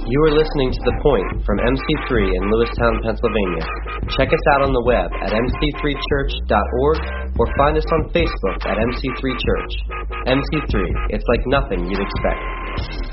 You are listening to The Point from MC3 in Lewistown, Pennsylvania. Check us out on the web at mc3church.org or find us on Facebook at MC3 Church. MC3, it's like nothing you'd expect.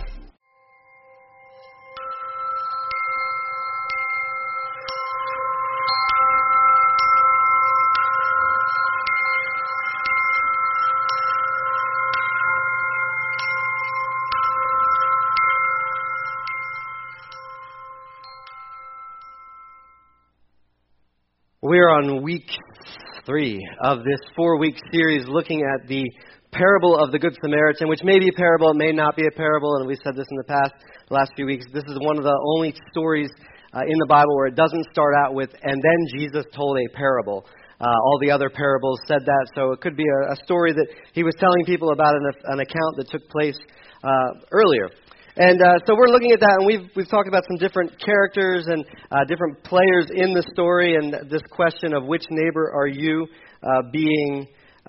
We're on week 3 of this 4-week series looking at the parable of the Good Samaritan, which may be a parable, it may not be a parable, and we've said this in the last few weeks. This is one of the only stories in the Bible where it doesn't start out with, and then Jesus told a parable. All the other parables said that, so it could be a story that he was telling people about an account that took place earlier. And so we're looking at that, and we've talked about some different characters and different players in the story, and this question of which neighbor are you being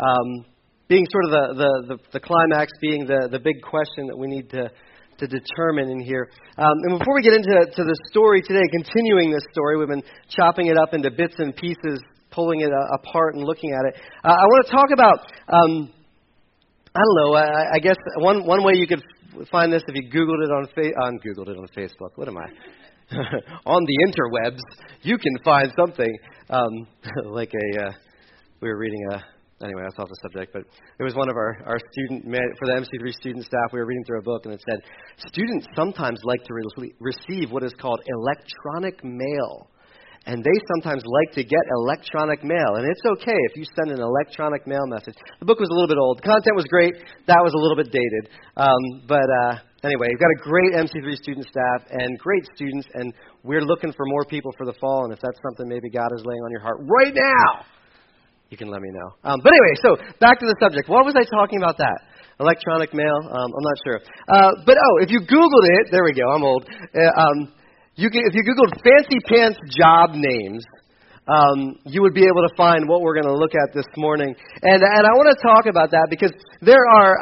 sort of the climax, being the big question that we need to determine in here. And before we get into the story today, continuing this story, we've been chopping it up into bits and pieces, pulling it apart and looking at it. I want to talk about, I don't know, I guess one way you could find this if you Googled it on Facebook. What am I? On the interwebs, you can find something like we were reading anyway, that's off the subject, but it was one of our student, for the MC3 student staff, we were reading through a book and it said, students sometimes like to receive what is called electronic mail. And they sometimes like to get electronic mail. And it's okay if you send an electronic mail message. The book was a little bit old. The content was great. That was a little bit dated. But anyway, we've got a great MC3 student staff and great students. And we're looking for more people for the fall. And if that's something maybe God is laying on your heart right now, you can let me know. But anyway, so back to the subject. What was I talking about that? Electronic mail? I'm not sure. But if you Googled it, there we go, I'm old. If you Googled fancy pants job names, you would be able to find what we're going to look at this morning. And I want to talk about that because we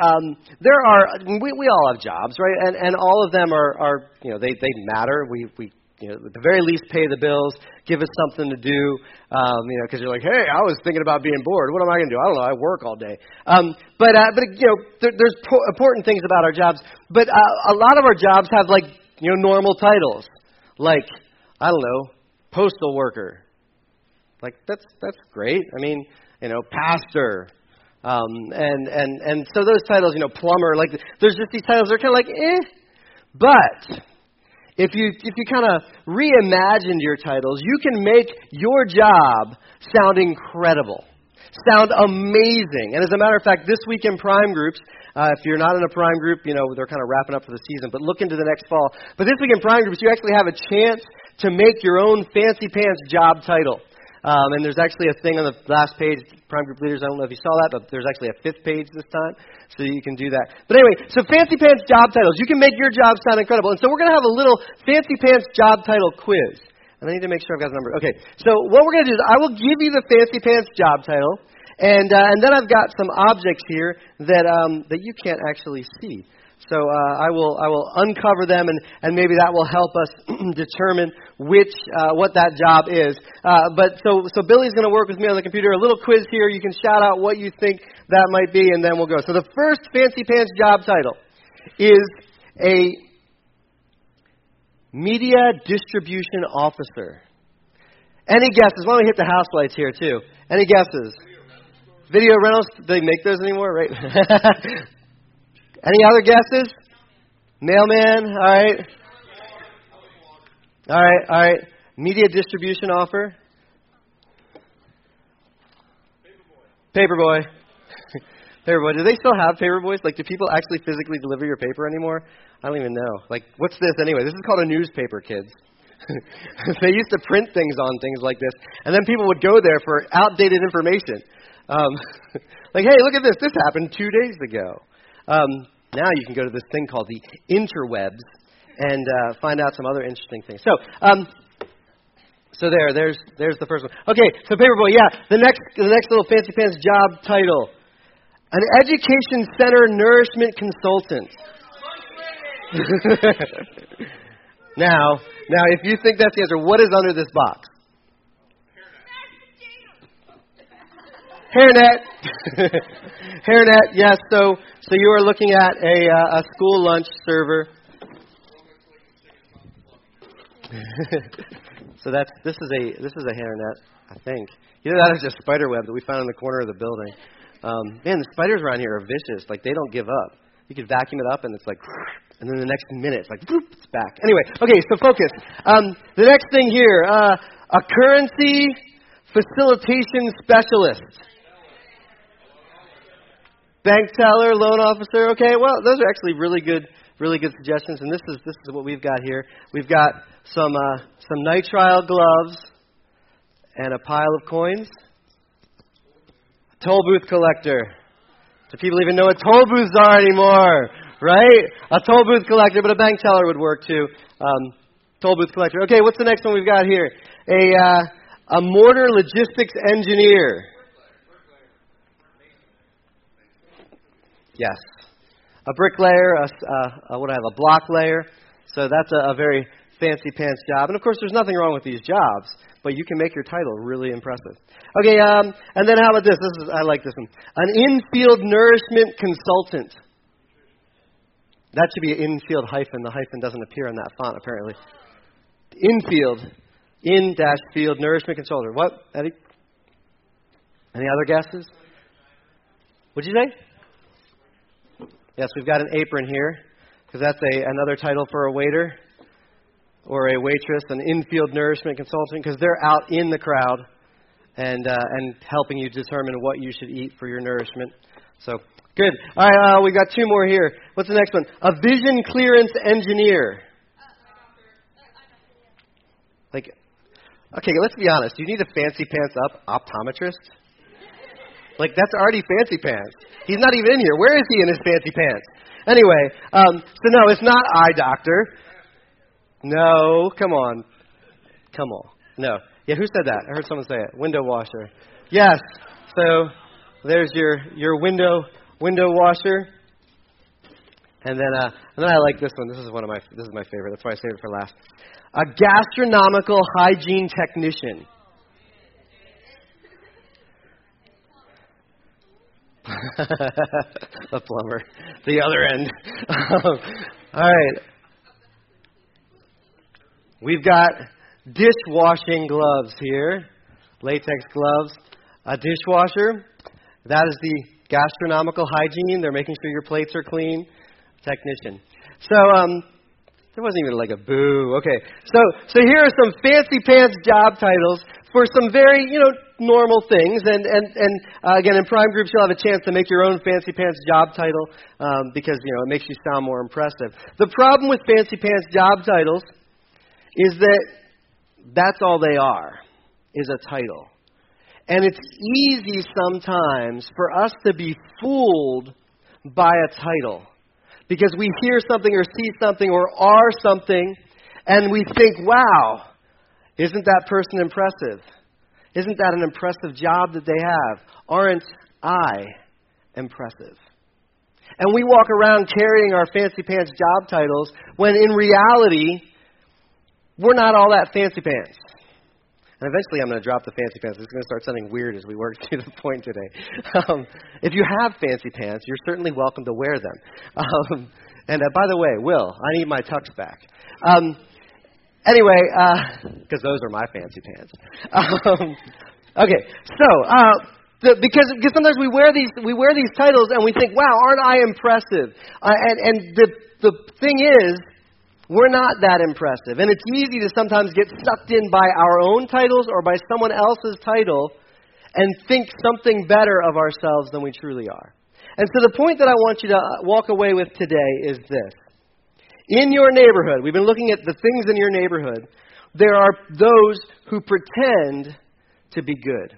all have jobs, right? And all of them are they matter. We at the very least pay the bills, give us something to do, because you're like, hey, I was thinking about being bored. What am I going to do? I don't know. I work all day. But there's important things about our jobs. But a lot of our jobs have normal titles. Like, I don't know, postal worker. Like, that's great. I mean, pastor. And so those titles, plumber, there's just these titles that are kind of like, eh. But if you kind of reimagined your titles, you can make your job sound incredible, sound amazing. And as a matter of fact, this week in Prime Groups, if you're not in a Prime Group, they're kind of wrapping up for the season, but look into the next fall. But this week in Prime Groups, you actually have a chance to make your own fancy pants job title. And there's actually a thing on the last page, Prime Group leaders, I don't know if you saw that, but there's actually a 5th page this time, so you can do that. But anyway, so fancy pants job titles, you can make your job sound incredible. And so we're going to have a little fancy pants job title quiz. And I need to make sure I've got the number. Okay, so what we're going to do is I will give you the fancy pants job title. And then I've got some objects here that you can't actually see. So I will uncover them, and maybe that will help us determine what that job is. But so Billy's going to work with me on the computer. A little quiz here. You can shout out what you think that might be, and then we'll go. So the first fancy pants job title is a media distribution officer. Any guesses? Why don't we hit the house lights here too? Any guesses? Video rentals, do they make those anymore, right? Any other guesses? Mailman, all right. Media distribution offer. Paperboy. Paperboy. Do they still have paperboys? Do people actually physically deliver your paper anymore? I don't even know. What's this anyway? This is called a newspaper, kids. They used to print things on things like this, and then people would go there for outdated information. Hey, look at this. This happened 2 days ago. Now you can go to this thing called the interwebs and find out some other interesting things. So there's the first one. Okay, so Paperboy, yeah. The next little fancy pants job title: an education center nourishment consultant. Now, if you think that's the answer, what is under this box? Hairnet. Hairnet, yes. So you are looking at a school lunch server. So this is a hairnet, I think. Either that is just spider web that we found in the corner of the building. Man, the spiders around here are vicious. Like, they don't give up. You could vacuum it up, and it's like, and then the next minute, it's like, it's back. Anyway, okay, so focus. The next thing here, a currency facilitation specialist. Bank teller, loan officer. Okay, well, those are actually really good suggestions. And this is what we've got here. We've got some nitrile gloves and a pile of coins. Toll booth collector. Do people even know what toll booths are anymore? Right? A toll booth collector, but a bank teller would work too. Toll booth collector. Okay, what's the next one we've got here? A mortar logistics engineer. Yes. A bricklayer, a block layer. So that's a very fancy pants job. And of course, there's nothing wrong with these jobs, but you can make your title really impressive. Okay, and then how about this? I like this one. An in-field nourishment consultant. That should be an in-field hyphen. The hyphen doesn't appear on that font, apparently. In-field nourishment consultant. What, Eddie? Any other guesses? What'd you say? Yes, we've got an apron here, because that's another title for a waiter or a waitress, an in-field nourishment consultant, because they're out in the crowd and helping you determine what you should eat for your nourishment. So, good. All right, we've got two more here. What's the next one? A vision clearance engineer. Okay, let's be honest. Do you need a fancy pants up optometrist? Like, that's already fancy pants. He's not even in here. Where is he in his fancy pants? Anyway, so no, it's not eye doctor. No, come on. No. Yeah, who said that? I heard someone say it. Window washer. Yes. So there's your window washer. And then I like this one. This is my favorite. That's why I saved it for last. A gastronomical hygiene technician. A plumber. The other end. All right. We've got dishwashing gloves here. Latex gloves. A dishwasher. That is the gastronomical hygiene. They're making sure your plates are clean. Technician. So, there wasn't even like a boo. Okay. So here are some fancy pants job titles for some very, normal things. And again, in Prime Groups, you'll have a chance to make your own fancy pants job title because, it makes you sound more impressive. The problem with fancy pants job titles is that that's all they are, is a title. And it's easy sometimes for us to be fooled by a title because we hear something or see something or are something and we think, wow, isn't that person impressive? Isn't that an impressive job that they have? Aren't I impressive? And we walk around carrying our fancy pants job titles when in reality, we're not all that fancy pants. And eventually I'm going to drop the fancy pants. It's going to start sounding weird as we work through the point today. If you have fancy pants, you're certainly welcome to wear them. And by the way, Will, I need my tux back. Anyway, because those are my fancy pants. Okay, so because sometimes we wear these titles and we think, wow, aren't I impressive? And the thing is, we're not that impressive. And it's easy to sometimes get sucked in by our own titles or by someone else's title and think something better of ourselves than we truly are. And so the point that I want you to walk away with today is this. In your neighborhood, we've been looking at the things in your neighborhood, there are those who pretend to be good.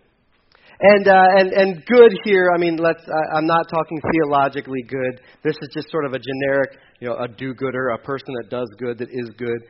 And good here, I'm not talking theologically good. This is just sort of a generic, a do-gooder, a person that does good, that is good.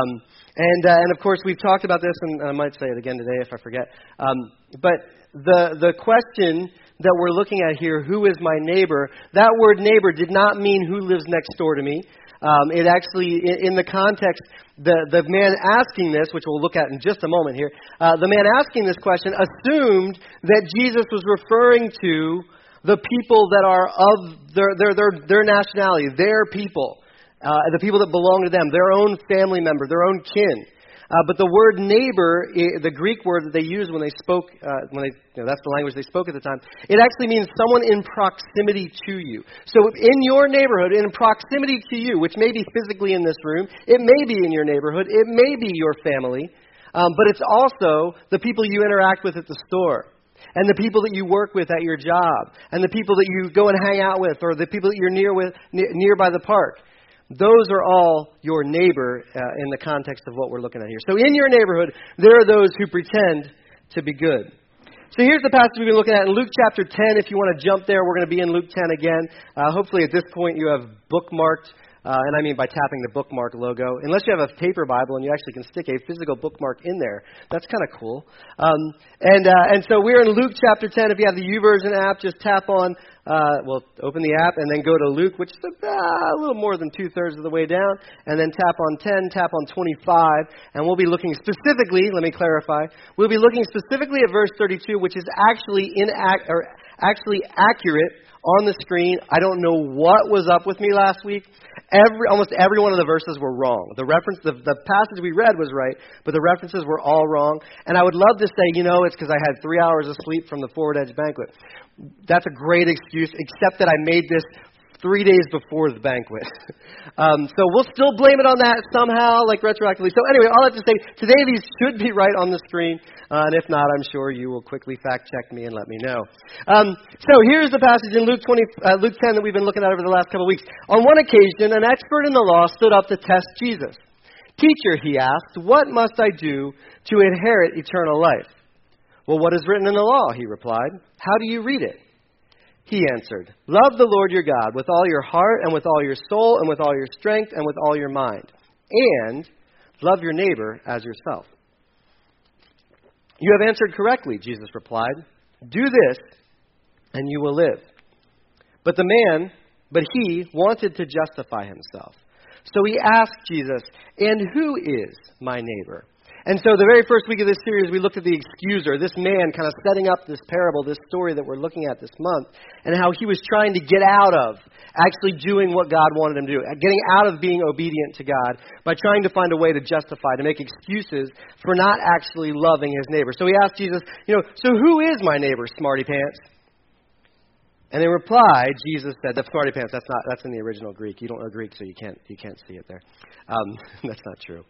And of course, we've talked about this, and I might say it again today if I forget. But the question that we're looking at here, who is my neighbor, that word neighbor did not mean who lives next door to me. It actually, in the context, the man asking this, which we'll look at in just a moment here, the man asking this question assumed that Jesus was referring to the people that are of their nationality, their people, the people that belong to them, their own family member, their own kin. But the word neighbor, the Greek word that they used when they spoke, that's the language they spoke at the time, it actually means someone in proximity to you. So in your neighborhood, in proximity to you, which may be physically in this room, it may be in your neighborhood, it may be your family, but it's also the people you interact with at the store, and the people that you work with at your job, and the people that you go and hang out with, or the people that you're near by the park. Those are all your neighbor in the context of what we're looking at here. So in your neighborhood, there are those who pretend to be good. So here's the passage we've been looking at in Luke chapter 10. If you want to jump there, we're going to be in Luke 10 again. Hopefully at this point you have bookmarked, and I mean by tapping the bookmark logo. Unless you have a paper Bible and you actually can stick a physical bookmark in there. That's kind of cool. And so we're in Luke chapter 10. If you have the YouVersion app, just tap on, open the app and then go to Luke, which is a little more than 2/3 of the way down. And then tap on 10, tap on 25. And we'll be looking specifically, let me clarify, we'll be looking specifically at verse 32, which is actually accurate on the screen. I don't know what was up with me last week. Almost every one of the verses were wrong. The passage we read was right, but the references were all wrong. And I would love to say, it's because I had 3 hours of sleep from the Forward Edge banquet. That's a great excuse, except that I made this 3 days before the banquet. So we'll still blame it on that somehow, like retroactively. So anyway, all I have to say, today these should be right on the screen. And if not, I'm sure you will quickly fact check me and let me know. So here's the passage in Luke 10 that we've been looking at over the last couple of weeks. On one occasion, an expert in the law stood up to test Jesus. "Teacher," he asked, "what must I do to inherit eternal life?" "Well, what is written in the law?" he replied. "How do you read it?" He answered, "Love the Lord your God with all your heart and with all your soul and with all your strength and with all your mind. And love your neighbor as yourself." "You have answered correctly," Jesus replied. "Do this and you will live." But he wanted to justify himself. So he asked Jesus, "And who is my neighbor?" And so the very first week of this series, we looked at the accuser, this man kind of setting up this parable, this story that we're looking at this month, and how he was trying to get out of actually doing what God wanted him to do, getting out of being obedient to God by trying to find a way to justify, to make excuses for not actually loving his neighbor. So he asked Jesus, "So who is my neighbor, smarty pants?" And in reply, Jesus said, "The smarty pants, that's in the original Greek. You don't know Greek, so you can't see it there. That's not true."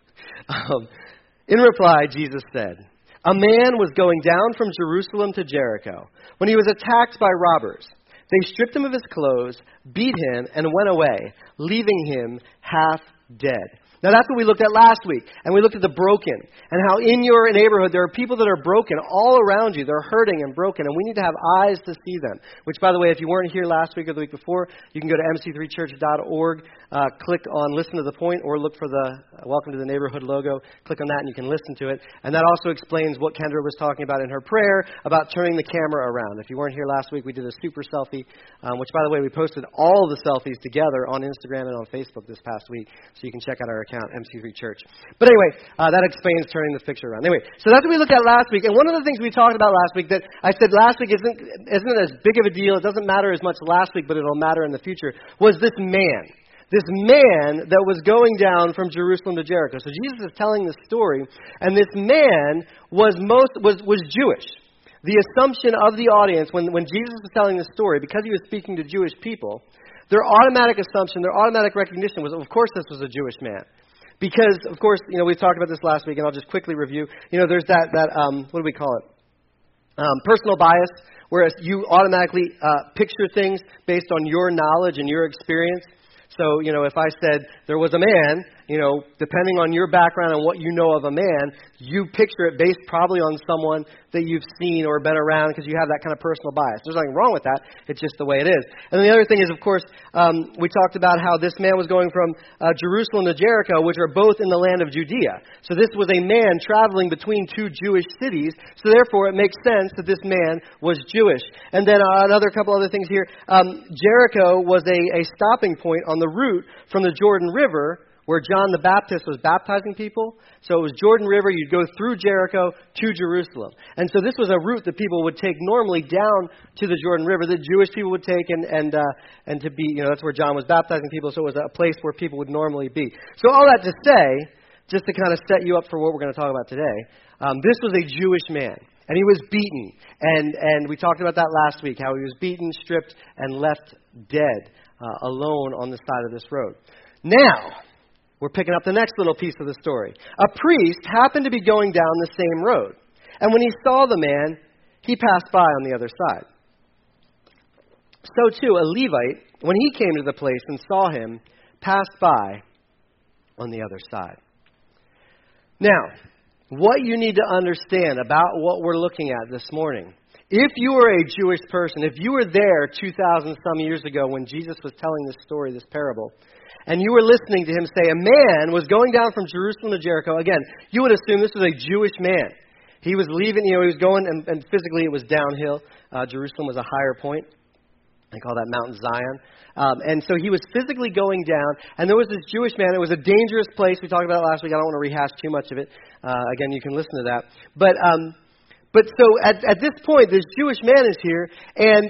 In reply, Jesus said, "A man was going down from Jerusalem to Jericho when he was attacked by robbers. They stripped him of his clothes, beat him, and went away, leaving him half dead." Now that's what we looked at last week. And we looked at the broken and how in your neighborhood there are people that are broken all around you. They're hurting and broken, and we need to have eyes to see them. Which, by the way, if you weren't here last week or the week before, you can go to mc3church.org, click on Listen to the Point, or look for the Welcome to the Neighborhood logo. Click on that and you can listen to it. And that also explains what Kendra was talking about in her prayer about turning the camera around. If you weren't here last week, we did a super selfie, which, by the way, we posted all the selfies together on Instagram and on Facebook this past week, so you can check out our account, MC3 Church. But anyway, that explains turning the picture around. Anyway, so that's what we looked at last week. And one of the things we talked about last week that I said last week isn't as big of a deal, it doesn't matter as much last week, but it'll matter in the future, was this man. This man that was going down from Jerusalem to Jericho. So Jesus is telling this story, and this man was Jewish. The assumption of the audience when Jesus was telling this story, because he was speaking to Jewish people, their automatic assumption, their automatic recognition was, of course, this was a Jewish man. Because, of course, we talked about this last week, and I'll just quickly review. There's that what do we call it? Personal bias, whereas you automatically picture things based on your knowledge and your experience. So, if I said there was a man, depending on your background and what you know of a man, you picture it based probably on someone that you've seen or been around because you have that kind of personal bias. There's nothing wrong with that. It's just the way it is. And the other thing is, of course, we talked about how this man was going from Jerusalem to Jericho, which are both in the land of Judea. So this was a man traveling between two Jewish cities. So therefore, it makes sense that this man was Jewish. And then another couple other things here. Jericho was a stopping point on the route from the Jordan River where John the Baptist was baptizing people. So it was Jordan River. You'd go through Jericho to Jerusalem. And so this was a route that people would take normally down to the Jordan River, that Jewish people would take and to be, that's where John was baptizing people. So it was a place where people would normally be. So all that to say, just to kind of set you up for what we're going to talk about today, this was a Jewish man. And he was beaten. And we talked about that last week, how he was beaten, stripped, and left dead alone on the side of this road. Now, we're picking up the next little piece of the story. A priest happened to be going down the same road. And when he saw the man, he passed by on the other side. So too, a Levite, when he came to the place and saw him, passed by on the other side. Now, what you need to understand about what we're looking at this morning, if you were a Jewish person, if you were there 2,000 some years ago when Jesus was telling this story, this parable, and you were listening to him say, a man was going down from Jerusalem to Jericho. Again, you would assume this was a Jewish man. He was leaving, he was going, and physically it was downhill. Jerusalem was a higher point. They call that Mount Zion. And so he was physically going down, and there was this Jewish man. It was a dangerous place. We talked about it last week. I don't want to rehash too much of it. Again, you can listen to that. But so at this point, this Jewish man is here, and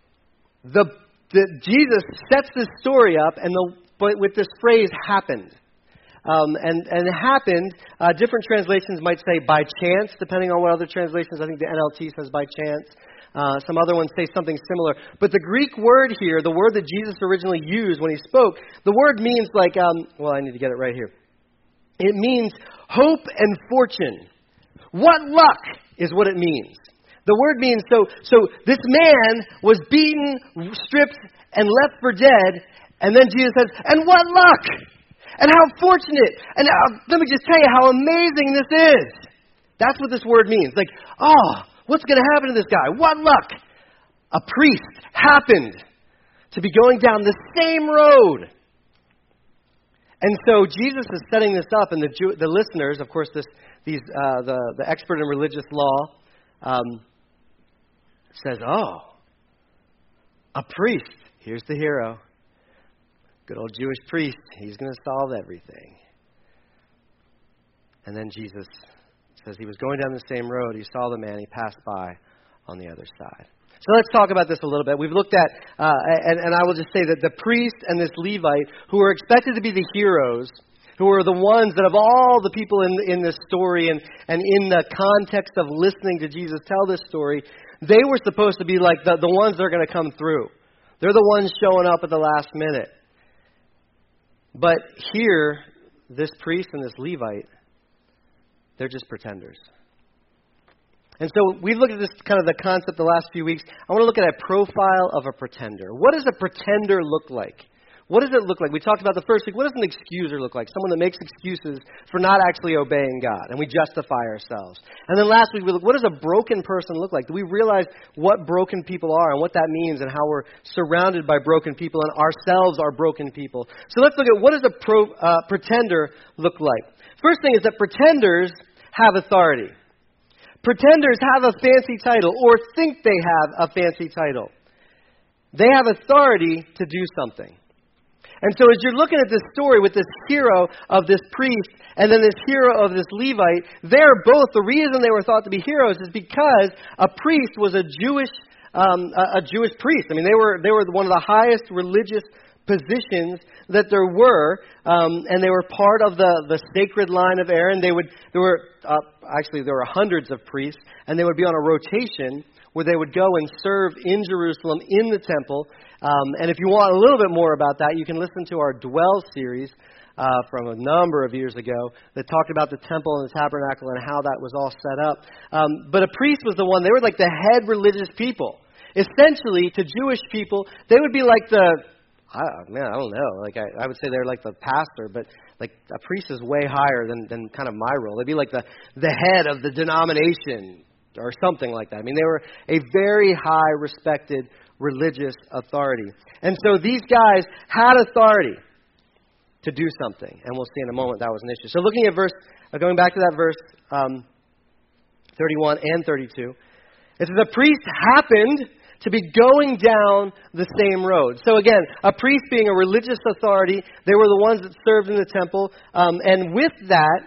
Jesus sets this story up, but with this phrase, happened. And it happened, different translations might say by chance, depending on what other translations. I think the NLT says by chance. Some other ones say something similar. But the Greek word here, the word that Jesus originally used when he spoke, the word means like, I need to get it right here. It means hope and fortune. What luck is what it means. The word means, so this man was beaten, stripped, and left for dead. And then Jesus says, and what luck! And how fortunate! And let me just tell you how amazing this is. That's what this word means. Like, what's going to happen to this guy? What luck! A priest happened to be going down the same road. And so Jesus is setting this up, and the listeners, of course, the expert in religious law, says, a priest. Here's the hero. Good old Jewish priest. He's going to solve everything. And then Jesus says he was going down the same road. He saw the man. He passed by on the other side. So let's talk about this a little bit. We've looked at, and I will just say that the priest and this Levite, who are expected to be the heroes, who are the ones that of all the people in this story and in the context of listening to Jesus tell this story, they were supposed to be like the ones that are going to come through. They're the ones showing up at the last minute. But here, this priest and this Levite, they're just pretenders. And so we looked at this kind of the concept the last few weeks. I want to look at a profile of a pretender. What does a pretender look like? What does it look like? We talked about the first week. What does an excuser look like? Someone that makes excuses for not actually obeying God, and we justify ourselves. And then last week we looked, what does a broken person look like? Do we realize what broken people are and what that means and how we're surrounded by broken people and ourselves are broken people? So let's look at what does a pretender look like. First thing is that pretenders have authority. Pretenders have a fancy title or think they have a fancy title. They have authority to do something. And so as you're looking at this story with this hero of this priest and then this hero of this Levite, they're both, the reason they were thought to be heroes is because a priest was a Jewish priest. I mean, they were one of the highest religious positions that there were, and they were part of the sacred line of Aaron. There were hundreds of priests, and they would be on a rotation where they would go and serve in Jerusalem in the temple. And if you want a little bit more about that, you can listen to our Dwell series from a number of years ago that talked about the temple and the tabernacle and how that was all set up. But a priest was the one, they were like the head religious people. Essentially, to Jewish people, they would be like I don't know. Like I would say they're like the pastor, but like a priest is way higher than kind of my role. They'd be like the head of the denomination or something like that. I mean, they were a very high respected religious authority. And so these guys had authority to do something. And we'll see in a moment that was an issue. So looking at going back to that verse 31 and 32, it says the priest happened to be going down the same road. So again, a priest being a religious authority, they were the ones that served in the temple. And with that,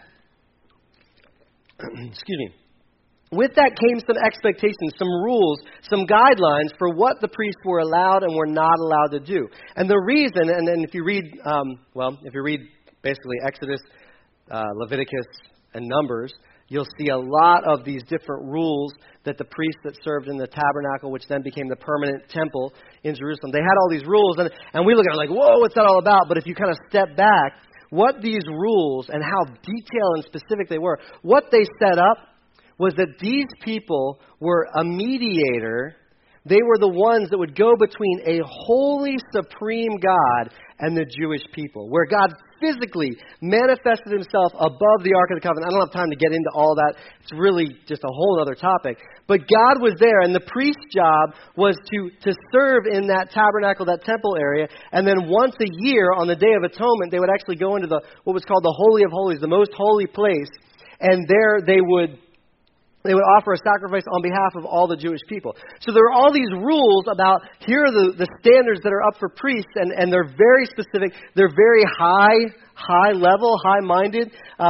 excuse me, with that came some expectations, some rules, some guidelines for what the priests were allowed and were not allowed to do. And the reason, and then if you read, if you read basically Exodus, Leviticus, and Numbers, you'll see a lot of these different rules that the priests that served in the tabernacle, which then became the permanent temple in Jerusalem, they had all these rules, and we look at it like, whoa, what's that all about? But if you kind of step back, what these rules and how detailed and specific they were, what they set up was that these people were a mediator. They were the ones that would go between a holy, supreme God and the Jewish people, where God physically manifested himself above the Ark of the Covenant. I don't have time to get into all that. It's really just a whole other topic. But God was there, and the priest's job was to serve in that tabernacle, that temple area, and then once a year on the Day of Atonement, they would actually go into what was called the Holy of Holies, the most holy place, and there they would offer a sacrifice on behalf of all the Jewish people. So there are all these rules about here are the standards that are up for priests, and they're very specific. They're very high level, high-minded,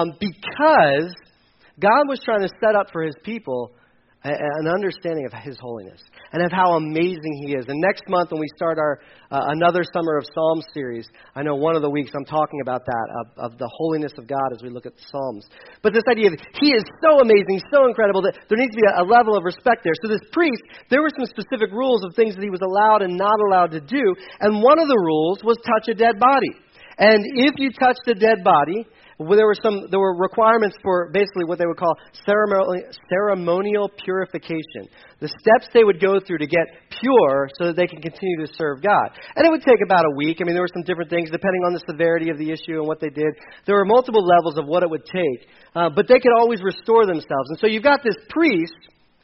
because God was trying to set up for his people an understanding of his holiness and of how amazing he is. And next month when we start our another Summer of Psalms series, I know one of the weeks I'm talking about that, of the holiness of God as we look at the Psalms. But this idea of he is so amazing, so incredible, that there needs to be a level of respect there. So this priest, there were some specific rules of things that he was allowed and not allowed to do. And one of the rules was touch a dead body. And if you touched a dead body, there were requirements for basically what they would call ceremonial purification. The steps they would go through to get pure so that they can continue to serve God. And it would take about a week. I mean, there were some different things depending on the severity of the issue and what they did. There were multiple levels of what it would take. But they could always restore themselves. And so you've got this priest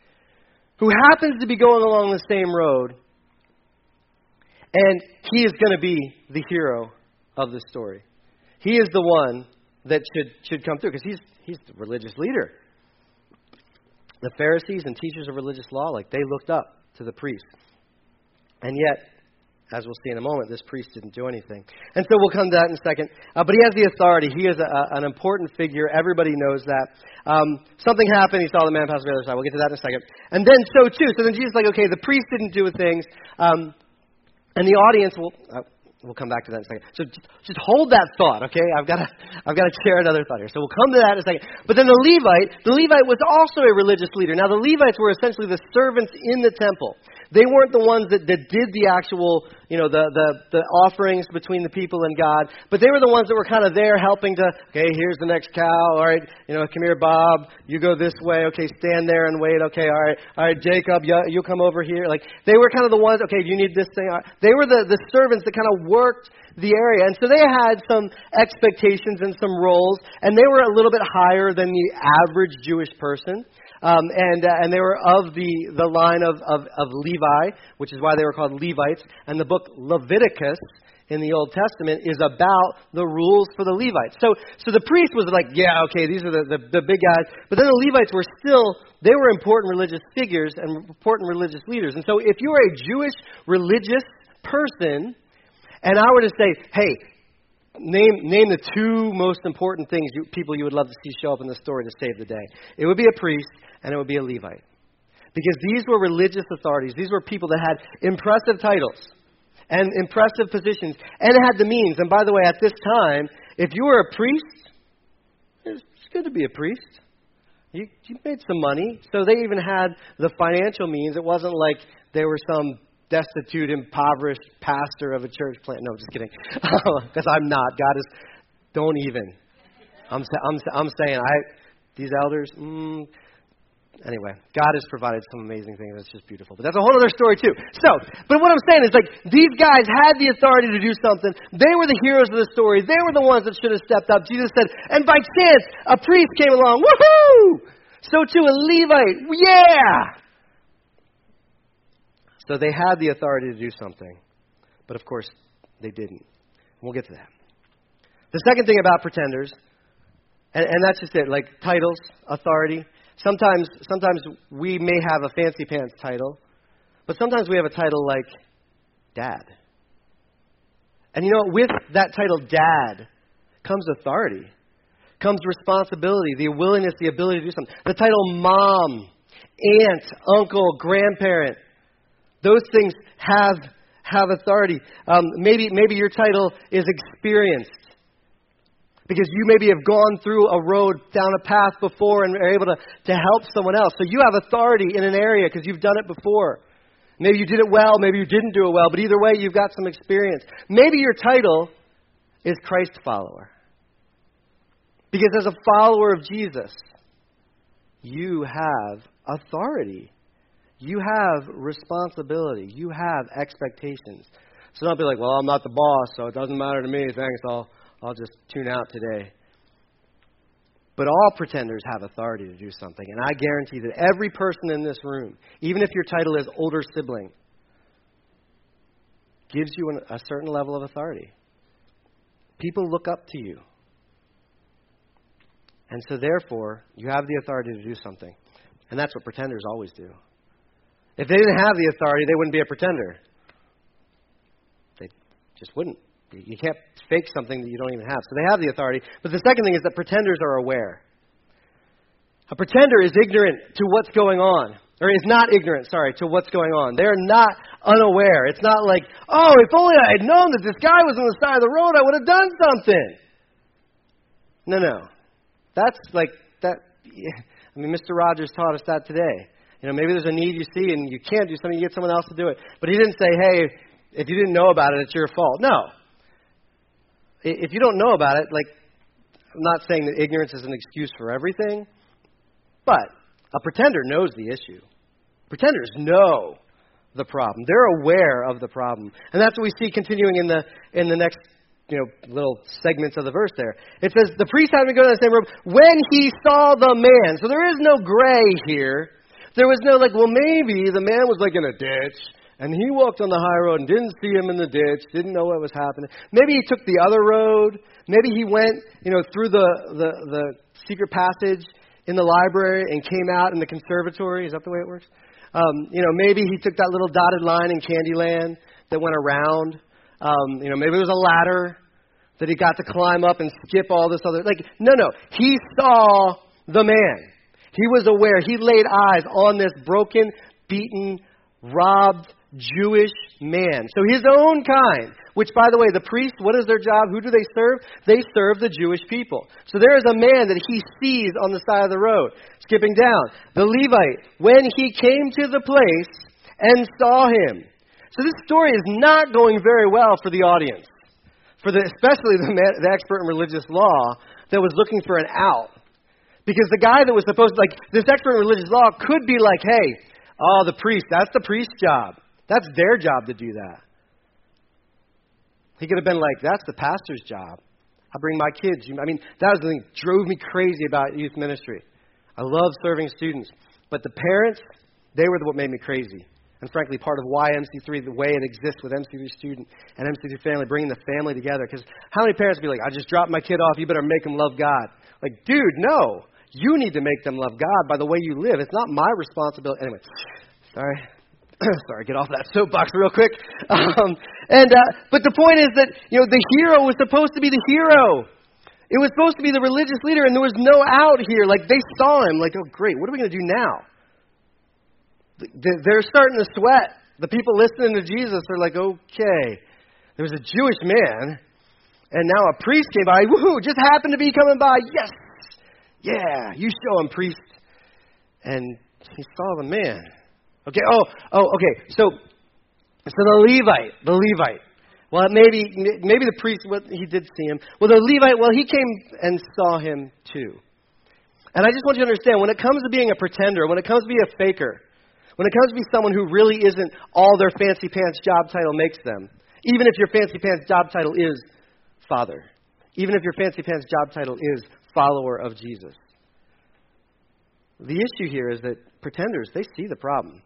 who happens to be going along the same road. And he is going to be the hero of the story. He is the one that should come through, because he's the religious leader. The Pharisees and teachers of religious law, like they looked up to the priest. And yet, as we'll see in a moment, this priest didn't do anything. And so we'll come to that in a second. But he has the authority. He is an important figure. Everybody knows that. Something happened. He saw the man pass on the other side. We'll get to that in a second. And then so then Jesus is like, okay, the priest didn't do things. And the audience will... We'll come back to that in a second. So just hold that thought, okay? I've got to share another thought here. So we'll come to that in a second. But then the Levite was also a religious leader. Now the Levites were essentially the servants in the temple. They weren't the ones that did the actual, the offerings between the people and God, but they were the ones that were kind of there helping to, okay, here's the next cow, all right, come here, Bob, you go this way, okay, stand there and wait, okay, all right, Jacob, you come over here. Like, they were kind of the ones, okay, do you need this thing? They were the servants that kind of worked the area, and so they had some expectations and some roles, and they were a little bit higher than the average Jewish person. And they were of the line of Levi, which is why they were called Levites. And the book Leviticus in the Old Testament is about the rules for the Levites. So the priest was like, yeah, okay, these are the big guys. But then the Levites were they were important religious figures and important religious leaders. And so if you were a Jewish religious person, and I were to say, hey, Name the two most important things people you would love to see show up in the story to save the day. It would be a priest and it would be a Levite. Because these were religious authorities. These were people that had impressive titles and impressive positions and had the means. And by the way, at this time, if you were a priest, it's good to be a priest. You made some money. So they even had the financial means. It wasn't like they were some destitute, impoverished pastor of a church plant. No, just kidding. Because I'm not. God is. Don't even. I'm saying these elders. Anyway, God has provided some amazing things. It's just beautiful. But that's a whole other story, too. So, but what I'm saying is, like, these guys had the authority to do something. They were the heroes of the story. They were the ones that should have stepped up. Jesus said, and by chance, a priest came along. Woohoo! So, too, a Levite. Yeah! So they had the authority to do something. But, of course, they didn't. We'll get to that. The second thing about pretenders, and that's just it, like titles, authority. Sometimes we may have a fancy pants title, but sometimes we have a title like Dad. And you know, with that title Dad comes authority, comes responsibility, the willingness, the ability to do something. The title Mom, Aunt, Uncle, Grandparent, those things have authority. Maybe your title is Experienced, because you maybe have gone through a road, down a path before, and are able to help someone else. So you have authority in an area because you've done it before. Maybe you did it well, maybe you didn't do it well, but either way, you've got some experience. Maybe your title is Christ follower. Because as a follower of Jesus, you have authority. You have responsibility. You have expectations. So don't be like, well, I'm not the boss, so it doesn't matter to me. Thanks, I'll just tune out today. But all pretenders have authority to do something. And I guarantee that every person in this room, even if your title is older sibling, gives you a certain level of authority. People look up to you. And so therefore, you have the authority to do something. And that's what pretenders always do. If they didn't have the authority, they wouldn't be a pretender. They just wouldn't. You can't fake something that you don't even have. So they have the authority. But the second thing is that pretenders are aware. A pretender is ignorant to what's going on. Or is not ignorant, to what's going on. They're not unaware. It's not like, oh, if only I had known that this guy was on the side of the road, I would have done something. No. That's like that. I mean, Mr. Rogers taught us that today. You know, maybe there's a need you see and you can't do something, you get someone else to do it. But he didn't say, hey, if you didn't know about it, it's your fault. No. If you don't know about it, like, I'm not saying that ignorance is an excuse for everything, but a pretender knows the issue. Pretenders know the problem. They're aware of the problem. And that's what we see continuing in the next, little segments of the verse there. It says, the priest had to go to the same room when he saw the man. So there is no gray here. There was no well, maybe the man was in a ditch, and he walked on the high road and didn't see him in the ditch, didn't know what was happening. Maybe he took the other road. Maybe he went, through the secret passage in the library and came out in the conservatory. Is that the way it works? Maybe he took that little dotted line in Candyland that went around. Maybe there was a ladder that he got to climb up and skip all this other. No. He saw the man. He was aware. He laid eyes on this broken, beaten, robbed Jewish man. So his own kind, which, by the way, the priests, what is their job? Who do they serve? They serve the Jewish people. So there is a man that he sees on the side of the road. Skipping down. The Levite, when he came to the place and saw him. So this story is not going very well for the audience, especially the expert in religious law that was looking for an out. Because the guy that was supposed to, this expert in religious law could be like, hey, the priest, that's the priest's job. That's their job to do that. He could have been like, that's the pastor's job. I bring my kids. I mean, that was the thing that drove me crazy about youth ministry. I love serving students. But the parents, they were what made me crazy. And frankly, part of why MC3, the way it exists with MC3 student and MC3 family, bringing the family together. Because how many parents would be like, I just dropped my kid off, you better make them love God. Dude, no. You need to make them love God by the way you live. It's not my responsibility. Anyway, sorry, get off that soapbox real quick. But the point is that, the hero was supposed to be the hero. It was supposed to be the religious leader, and there was no out here. They saw him, oh, great, what are we going to do now? They're starting to sweat. The people listening to Jesus are like, okay, there was a Jewish man, and now a priest came by. Woohoo, just happened to be coming by. Yes. Yeah, you show him, priest. And he saw the man. Okay, okay. So the Levite. Well, maybe the priest, he did see him. Well, the Levite, he came and saw him too. And I just want you to understand, when it comes to being a pretender, when it comes to being a faker, when it comes to be someone who really isn't all their fancy pants job title makes them, even if your fancy pants job title is father, even if your fancy pants job title is follower of Jesus, the issue here is that pretenders, they see the problem.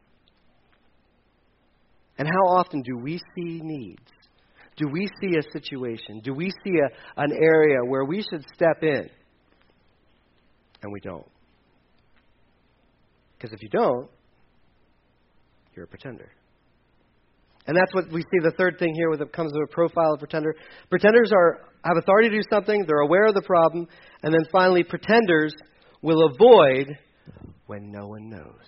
And how often do we see needs? Do we see a situation? Do we see an area where we should step in? And we don't. Because if you don't, you're a pretender. And that's what we see the third thing here when it comes to a profile of pretender. Pretenders have authority to do something, they're aware of the problem, and then finally pretenders will avoid when no one knows.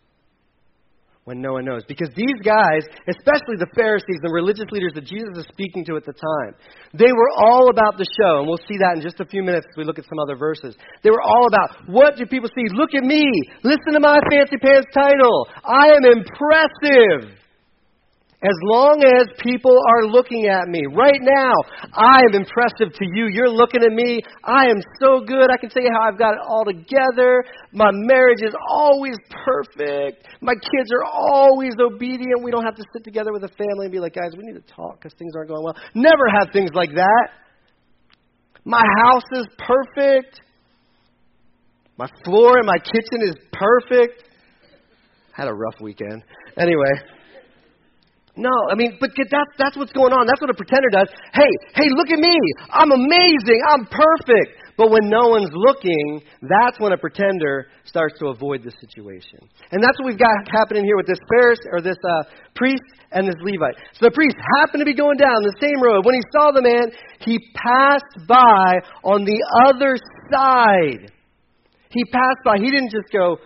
When no one knows. Because these guys, especially the Pharisees, the religious leaders that Jesus is speaking to at the time, they were all about the show. And we'll see that in just a few minutes as we look at some other verses. They were all about, what do people see? Look at me. Listen to my fancy pants title. I am impressive. As long as people are looking at me. Right now, I am impressive to you. You're looking at me. I am so good. I can tell you how I've got it all together. My marriage is always perfect. My kids are always obedient. We don't have to sit together with a family and be like, guys, we need to talk because things aren't going well. Never have things like that. My house is perfect. My floor in my kitchen is perfect. Had a rough weekend. Anyway. No, but that's what's going on. That's what a pretender does. Hey, look at me. I'm amazing. I'm perfect. But when no one's looking, that's when a pretender starts to avoid the situation. And that's what we've got happening here with this priest and this Levite. So the priest happened to be going down the same road. When he saw the man, he passed by on the other side. He passed by. He didn't just go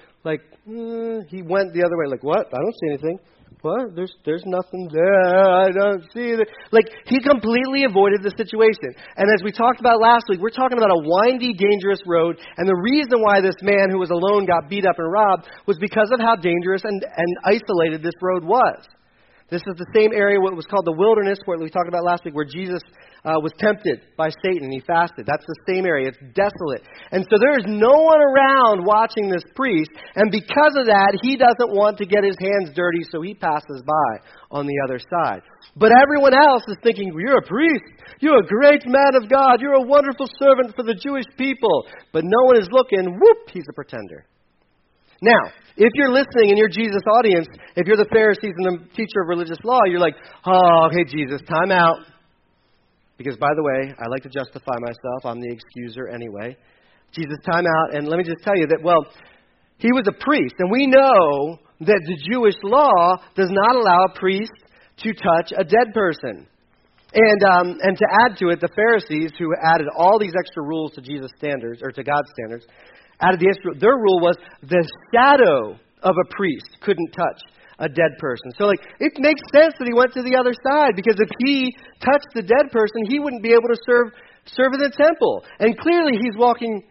he went the other way. Like, what? I don't see anything. What? There's nothing there. I don't see it. He completely avoided the situation. And as we talked about last week, we're talking about a windy, dangerous road. And the reason why this man who was alone got beat up and robbed was because of how dangerous and isolated this road was. This is the same area, what was called the wilderness, where we talked about last week, where Jesus was tempted by Satan. He fasted. That's the same area. It's desolate. And so there is no one around watching this priest. And because of that, he doesn't want to get his hands dirty, so he passes by on the other side. But everyone else is thinking, you're a priest. You're a great man of God. You're a wonderful servant for the Jewish people. But no one is looking. Whoop, he's a pretender. Now, if you're listening in your Jesus audience, if you're the Pharisees and the teacher of religious law, you're like, oh, okay, Jesus, time out. Because, by the way, I like to justify myself. I'm the excuser anyway. Jesus, time out. And let me just tell you that, he was a priest. And we know that the Jewish law does not allow a priest to touch a dead person. And to add to it, the Pharisees, who added all these extra rules to Jesus' standards, or to God's standards, their rule was the shadow of a priest couldn't touch a dead person. So, it makes sense that he went to the other side, because if he touched the dead person, he wouldn't be able to serve in the temple. And clearly he's walking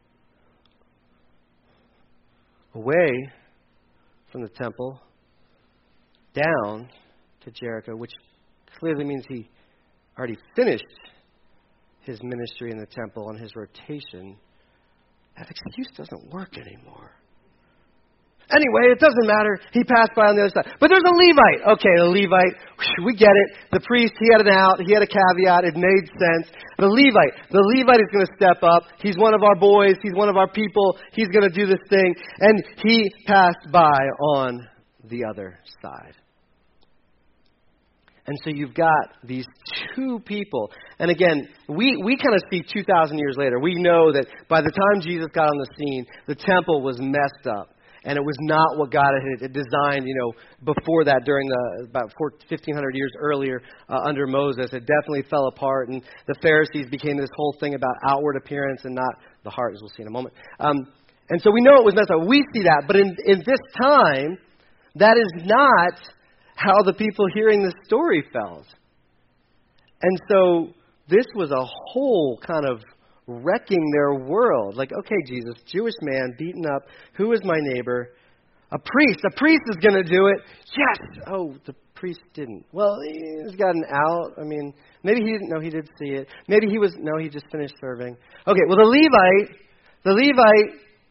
away from the temple down to Jericho, which clearly means he already finished his ministry in the temple on his rotation. That excuse doesn't work anymore. Anyway, it doesn't matter. He passed by on the other side. But there's a Levite. Okay, the Levite, we get it. The priest, he had an out. He had a caveat. It made sense. The Levite is going to step up. He's one of our boys. He's one of our people. He's going to do this thing. And he passed by on the other side. And so you've got these two people. And again, we kind of see 2,000 years later. We know that by the time Jesus got on the scene, the temple was messed up. And it was not what God had designed, before that, during about 1,500 years earlier under Moses. It definitely fell apart, and the Pharisees became this whole thing about outward appearance and not the heart, as we'll see in a moment. And so we know it was messed up. We see that, but in this time, that is not how the people hearing this story felt. And so this was a whole kind of wrecking their world. Okay, Jesus, Jewish man, beaten up. Who is my neighbor? A priest. A priest is going to do it. Yes. Oh, the priest didn't. Well, he's got an out. Maybe he didn't know he did see it. Maybe he just finished serving. Okay, well, the Levite,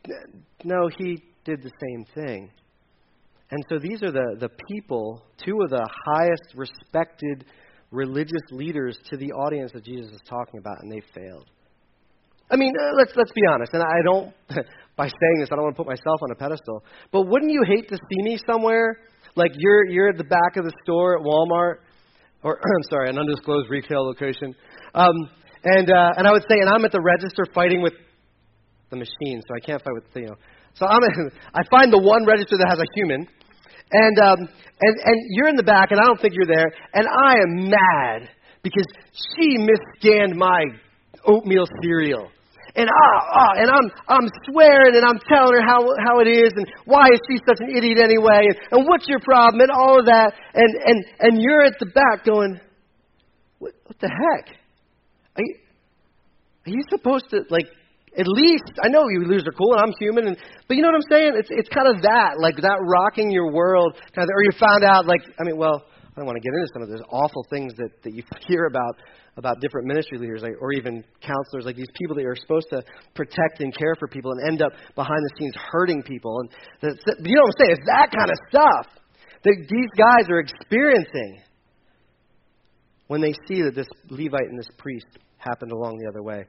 No, he did the same thing. And so these are the people, two of the highest respected religious leaders to the audience that Jesus is talking about, and they failed. I mean, let's be honest, and I don't, by saying this, I don't want to put myself on a pedestal, but wouldn't you hate to see me somewhere? Like you're at the back of the store at Walmart, or I'm sorry, an undisclosed retail location, and I would say, and I'm at the register fighting with the machine, so I can't fight with So I find the one register that has a human, and you're in the back, and I don't think you're there, and I am mad because she misscanned my oatmeal cereal. And I'm swearing, and I'm telling her how it is, and why is she such an idiot anyway, and what's your problem, and all of that, and you're at the back going, what the heck? Are you supposed to, like, at least, I know you lose are cool, and I'm human, but you know what I'm saying? It's kind of that, like that rocking your world, kind of, or you found out, like, I don't want to get into some of those awful things that you hear about different ministry leaders, like, or even counselors, like these people that are supposed to protect and care for people and end up behind the scenes hurting people. And you know what I'm saying? It's that kind of stuff that these guys are experiencing when they see that this Levite and this priest happened along the other way.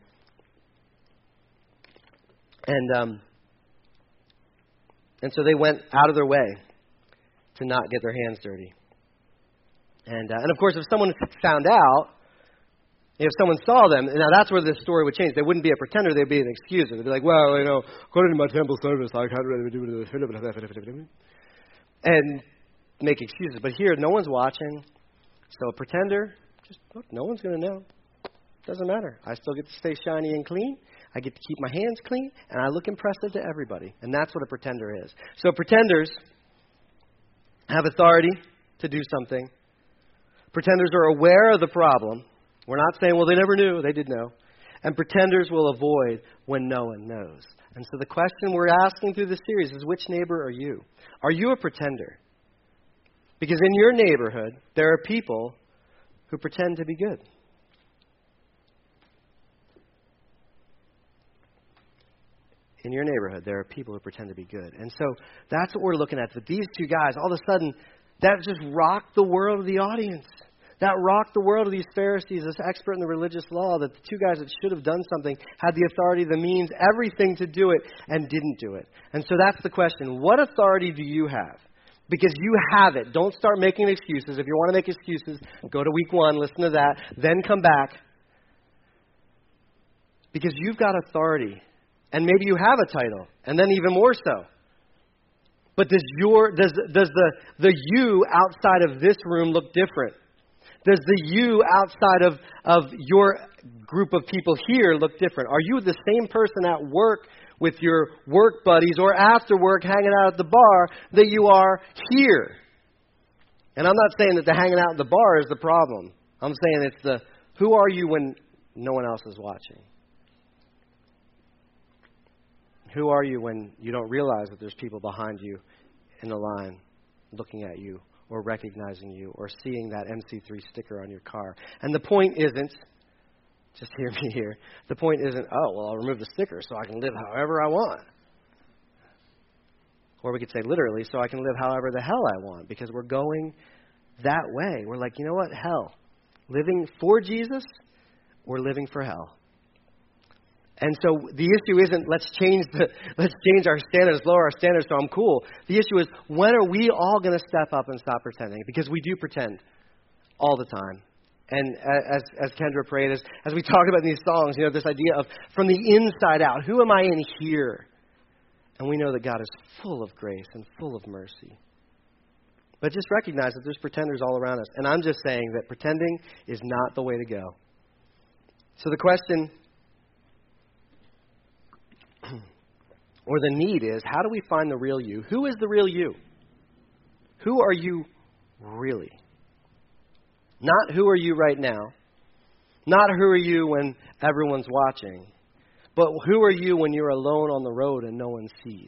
And so they went out of their way to not get their hands dirty. And of course, if someone found out, if someone saw them, now that's where this story would change. They wouldn't be a pretender; they'd be an excuser. They'd be like, "Well, according to my temple service, I can't really do it," and make excuses. But here, no one's watching, so a pretender, no one's going to know. Doesn't matter. I still get to stay shiny and clean. I get to keep my hands clean, and I look impressive to everybody. And that's what a pretender is. So pretenders have authority to do something. Pretenders are aware of the problem. We're not saying, well, they never knew. They did know. And pretenders will avoid when no one knows. And so the question we're asking through this series is, which neighbor are you? Are you a pretender? Because in your neighborhood, there are people who pretend to be good. In your neighborhood, there are people who pretend to be good. And so that's what we're looking at. But these two guys, all of a sudden, that just rocked the world of the audience. That rocked the world of these Pharisees, this expert in the religious law, that the two guys that should have done something had the authority, the means, everything to do it, and didn't do it. And so that's the question. What authority do you have? Because you have it. Don't start making excuses. If you want to make excuses, go to week 1, listen to that, then come back. Because you've got authority. And maybe you have a title, and then even more so. But does the you outside of this room look different? Does the you outside of your group of people here look different? Are you the same person at work with your work buddies or after work hanging out at the bar that you are here? And I'm not saying that the hanging out at the bar is the problem. I'm saying it's the who are you when no one else is watching? Who are you when you don't realize that there's people behind you in the line looking at you or recognizing you or seeing that MC3 sticker on your car? And the point isn't, just hear me here, the point isn't, oh, well, I'll remove the sticker so I can live however I want. Or we could say literally, so I can live however the hell I want, because we're going that way. We're like, you know what, hell, living for Jesus or living for hell. And so the issue isn't let's change our standards, lower our standards so I'm cool. The issue is, when are we all going to step up and stop pretending? Because we do pretend all the time. And as Kendra prayed, as we talk about in these songs, this idea of from the inside out, who am I in here? And we know that God is full of grace and full of mercy. But just recognize that there's pretenders all around us. And I'm just saying that pretending is not the way to go. So the question, or the need is, how do we find the real you? Who is the real you? Who are you really? Not who are you right now. Not who are you when everyone's watching. But who are you when you're alone on the road and no one sees?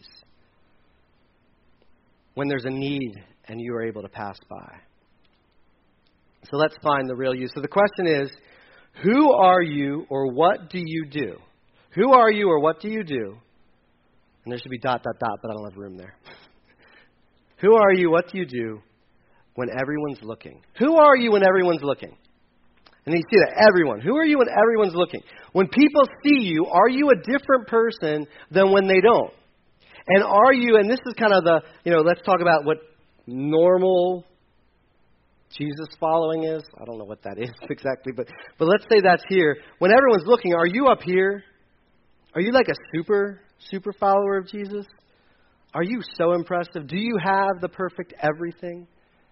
When there's a need and you are able to pass by. So let's find the real you. So the question is, who are you or what do you do? Who are you or what do you do? And there should be ... but I don't have room there. Who are you? What do you do when everyone's looking? Who are you when everyone's looking? And you see that, everyone. Who are you when everyone's looking? When people see you, are you a different person than when they don't? And are you, and this is kind of the, let's talk about what normal Jesus following is. I don't know what that is exactly, but let's say that's here. When everyone's looking, are you up here? Are you like a super follower of Jesus? Are you so impressive? Do you have the perfect everything?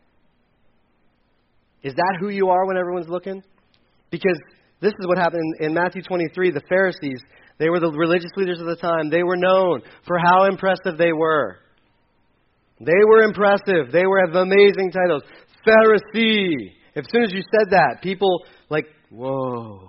Is that who you are when everyone's looking? Because this is what happened in Matthew 23. The Pharisees, they were the religious leaders of the time. They were known for how impressive they were. They were impressive. They were have amazing titles. Pharisee. As soon as you said that, people like, whoa.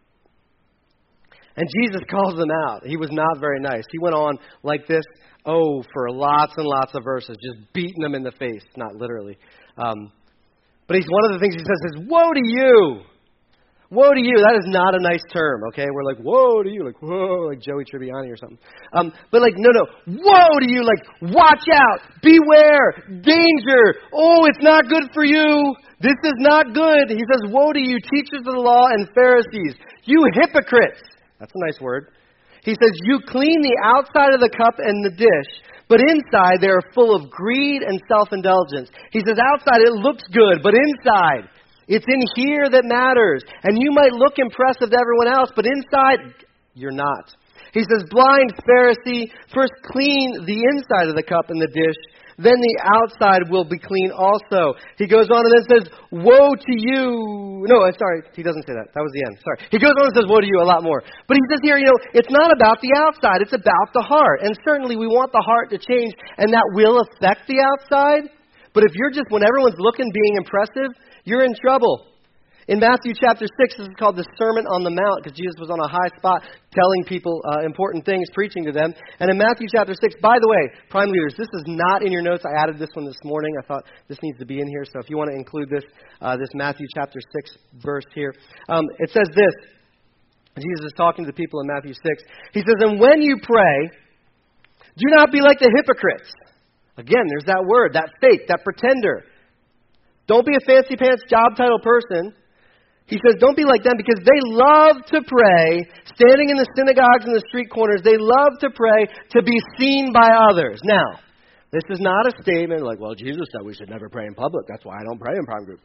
And Jesus calls them out. He was not very nice. He went on like this, for lots and lots of verses, just beating them in the face, not literally. But one of the things he says is, woe to you. Woe to you. That is not a nice term, okay? We're like, woe to you, like, whoa, like Joey Tribbiani or something. But like, no. Woe to you, like, watch out, beware, danger. Oh, it's not good for you. This is not good. He says, woe to you, teachers of the law and Pharisees, you hypocrites. That's a nice word. He says, you clean the outside of the cup and the dish, but inside they are full of greed and self-indulgence. He says, outside it looks good, but inside, it's in here that matters. And you might look impressive to everyone else, but inside, you're not. He says, blind Pharisee, first clean the inside of the cup and the dish, then the outside will be clean also. He goes on and then says, woe to you. No, sorry, he doesn't say that. That was the end. Sorry. He goes on and says, woe to you a lot more. But he says here, it's not about the outside. It's about the heart. And certainly we want the heart to change, and that will affect the outside. But if you're just, when everyone's looking, being impressive, you're in trouble. In Matthew chapter 6, this is called the Sermon on the Mount, because Jesus was on a high spot telling people important things, preaching to them. And in Matthew chapter 6, by the way, Prime Leaders, this is not in your notes. I added this one this morning. I thought this needs to be in here. So if you want to include this Matthew chapter 6 verse here. It says this. Jesus is talking to the people in Matthew 6. He says, and when you pray, do not be like the hypocrites. Again, there's that word, that fake, that pretender. Don't be a fancy pants job title person. He says, don't be like them, because they love to pray, standing in the synagogues and the street corners. They love to pray to be seen by others. Now, this is not a statement like, well, Jesus said we should never pray in public. That's why I don't pray in prime group.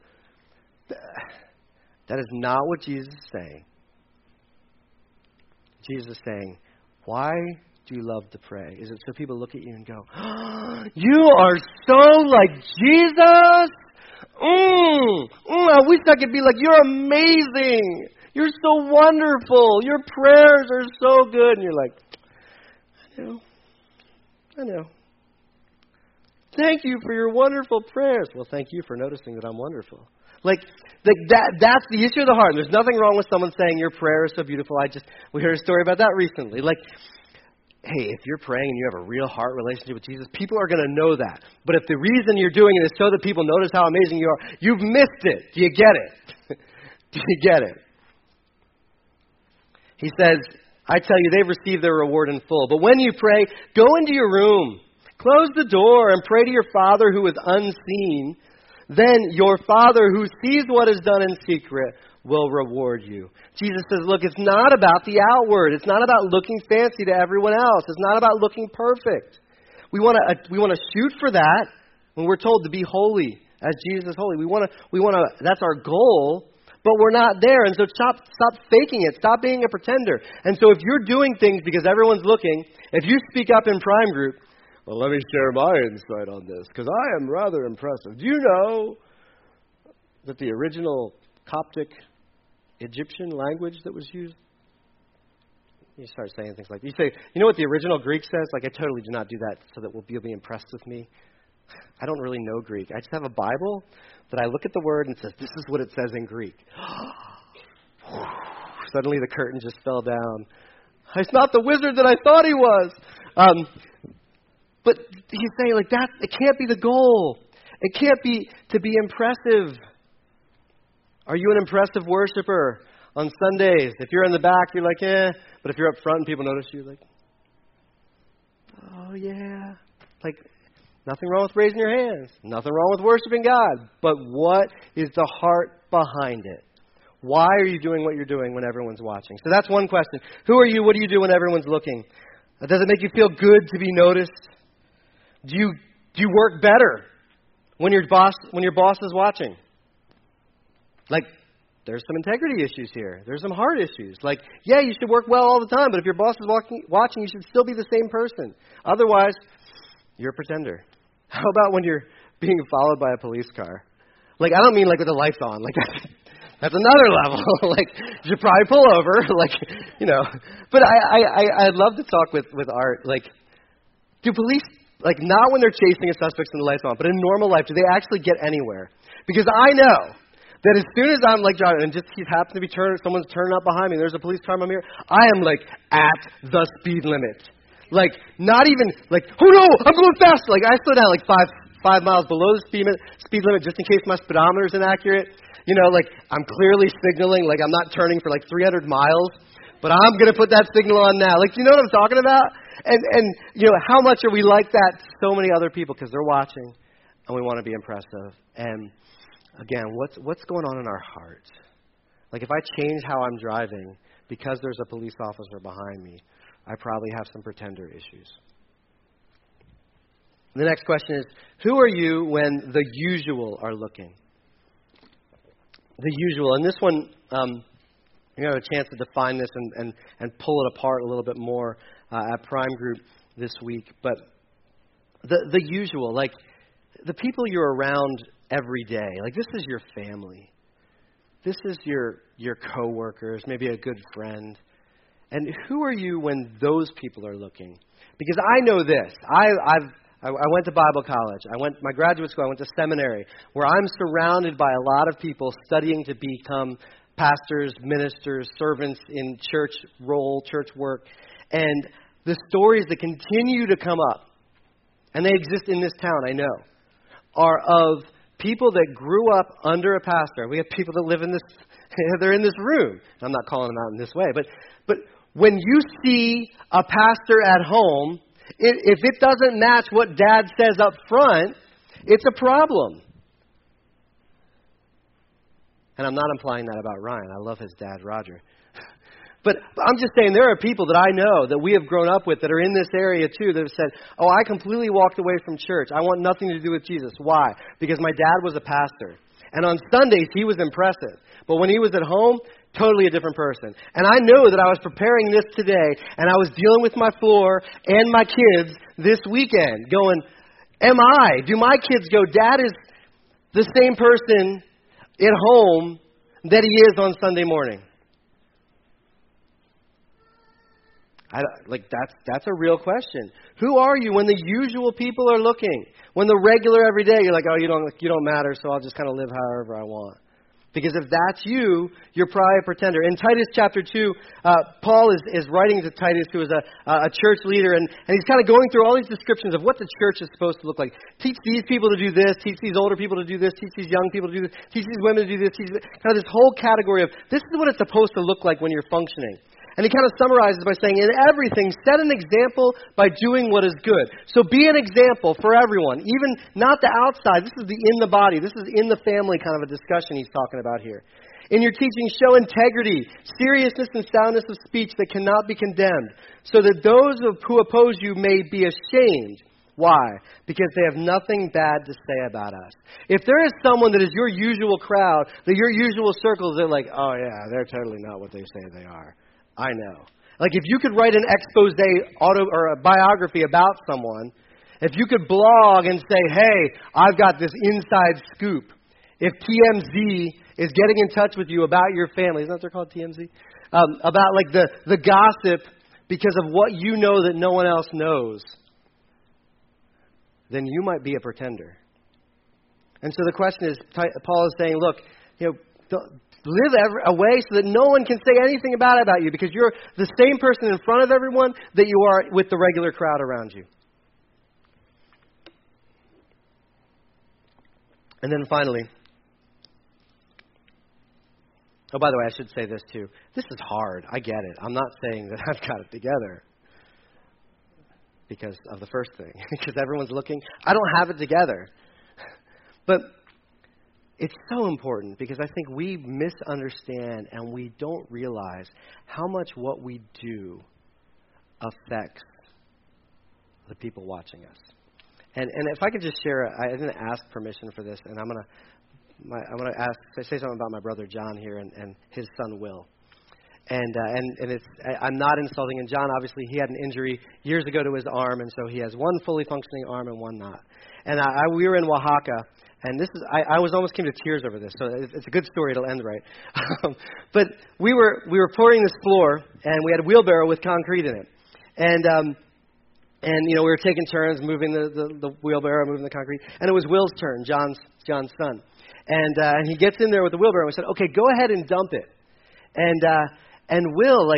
That is not what Jesus is saying. Jesus is saying, why do you love to pray? Is it so people look at you and go, oh, you are so like Jesus? I wish I could be like, you're amazing. You're so wonderful. Your prayers are so good. And you're like, I know. Thank you for your wonderful prayers. Well, thank you for noticing that I'm wonderful. Like that's the issue of the heart. There's nothing wrong with someone saying your prayer is so beautiful. We heard a story about that recently. Like, hey, if you're praying and you have a real heart relationship with Jesus, people are going to know that. But if the reason you're doing it is so that people notice how amazing you are, you've missed it. Do you get it? Do you get it? He says, I tell you, they've received their reward in full. But when you pray, go into your room, close the door, and pray to your Father who is unseen. Then your Father who sees what is done in secret will reward you. Jesus says, look, it's not about the outward. It's not about looking fancy to everyone else. It's not about looking perfect. We want to shoot for that when we're told to be holy as Jesus is holy. We want to. That's our goal, but we're not there. And so stop faking it. Stop being a pretender. And so if you're doing things because everyone's looking, if you speak up in prime group, well, let me share my insight on this because I am rather impressive. Do you know that the original Coptic Egyptian language that was used? You start saying things like, you say, you know what the original Greek says? Like, I totally do not do that so that you'll be impressed with me. I don't really know Greek. I just have a Bible that I look at the word and it says, this is what it says in Greek. Suddenly the curtain just fell down. It's not the wizard that I thought he was. But he's saying, like, that it can't be the goal. It can't be to be impressive. Are you an impressive worshiper on Sundays? If you're in the back, you're like, eh. But if you're up front and people notice you, like, oh. yeah. Like, nothing wrong with raising your hands. Nothing wrong with worshiping God. But what is the heart behind it? Why are you doing what you're doing when everyone's watching? So that's one question. Who are you? What do you do when everyone's looking? Does it make you feel good to be noticed? Do you work better when your boss is watching? Like, there's some integrity issues here. There's some heart issues. Like, yeah, you should work well all the time, but if your boss is watching, you should still be the same person. Otherwise, you're a pretender. How about when you're being followed by a police car? Like, I don't mean like with the lights on. Like, that's another level. Like, you should probably pull over. Like, you know. But I'd love to talk with Art. Like, do police, like, not when they're chasing a suspect in the lights on, but in normal life, do they actually get anywhere? Because I know that as soon as I'm like driving and just he happens to be someone's turning up behind me, and there's a police car in my mirror, I am like at the speed limit. Like, not even like, oh no, I'm going fast. Like, I slow down like five miles below the speed limit just in case my speedometer is inaccurate. You know, like, I'm clearly signaling, like I'm not turning for like 300 miles, but I'm going to put that signal on now. Like, do you know what I'm talking about? And you know, how much are we like that to so many other people because they're watching and we want to be impressive. And again, what's going on in our heart? Like, if I change how I'm driving because there's a police officer behind me, I probably have some pretender issues. The next question is, who are you when the usual are looking? The usual. And this one, you have a chance to define this and pull it apart a little bit more at Prime Group this week. But the usual, like the people you're around every day. Like, this is your family. This is your coworkers, maybe a good friend. And who are you when those people are looking? Because I know this. I went to Bible college. My graduate school. I went to seminary, where I'm surrounded by a lot of people studying to become pastors, ministers, servants in church role, church work. And the stories that continue to come up, and they exist in this town, I know, are of people that grew up under a pastor. We have people that live in this, they're in this room. I'm not calling them out in this way, but when you see a pastor at home, if it doesn't match what dad says up front, it's a problem. And I'm not implying that about Ryan. I love his dad, Roger. But I'm just saying there are people that I know that we have grown up with that are in this area too that have said, oh, I completely walked away from church. I want nothing to do with Jesus. Why? Because my dad was a pastor. And on Sundays, he was impressive. But when he was at home, totally a different person. And I know that I was preparing this today, and I was dealing with my floor and my kids this weekend, going, do my kids go, Dad is the same person at home that he is on Sunday morning? That's a real question. Who are you when the usual people are looking? When the regular every day, you're like, oh, you don't matter, so I'll just kind of live however I want. Because if that's you, you're probably a pretender. In Titus chapter 2, Paul is writing to Titus, who is a church leader, and he's kind of going through all these descriptions of what the church is supposed to look like. Teach these people to do this, teach these older people to do this, teach these young people to do this, teach these women to do this, kind of this whole category of this is what it's supposed to look like when you're functioning. And he kind of summarizes by saying, in everything, set an example by doing what is good. So be an example for everyone, even not the outside. This is in the body. This is in the family kind of a discussion he's talking about here. In your teaching, show integrity, seriousness, and soundness of speech that cannot be condemned, so that those who oppose you may be ashamed. Why? Because they have nothing bad to say about us. If there is someone that is your usual crowd, your usual circles, they're like, oh yeah, they're totally not what they say they are. I know. Like, if you could write an expose or a biography about someone, if you could blog and say, hey, I've got this inside scoop. If TMZ is getting in touch with you about your family, isn't that what they're called, TMZ? About like the gossip because of what you know that no one else knows, then you might be a pretender. And so the question is, Paul is saying, look, live a way so that no one can say anything bad about you because you're the same person in front of everyone that you are with the regular crowd around you. And then finally, oh, by the way, I should say this too. This is hard. I get it. I'm not saying that I've got it together. because of the first thing, because everyone's looking. I don't have it together. But it's so important because I think we misunderstand and we don't realize how much what we do affects the people watching us. And if I could just share, I didn't ask permission for this, and I'm gonna say something about my brother John here and his son Will. And it's, I'm not insulting. And John, obviously, he had an injury years ago to his arm, and so he has one fully functioning arm and one not. And we were in Oaxaca, and this is I was almost came to tears over this. So it's a good story. It'll end right. But we were pouring this floor, and we had a wheelbarrow with concrete in it, and we were taking turns moving the wheelbarrow, moving the concrete, and it was Will's turn, John's son, and he gets in there with the wheelbarrow and said, "Okay, go ahead and dump it," And Will,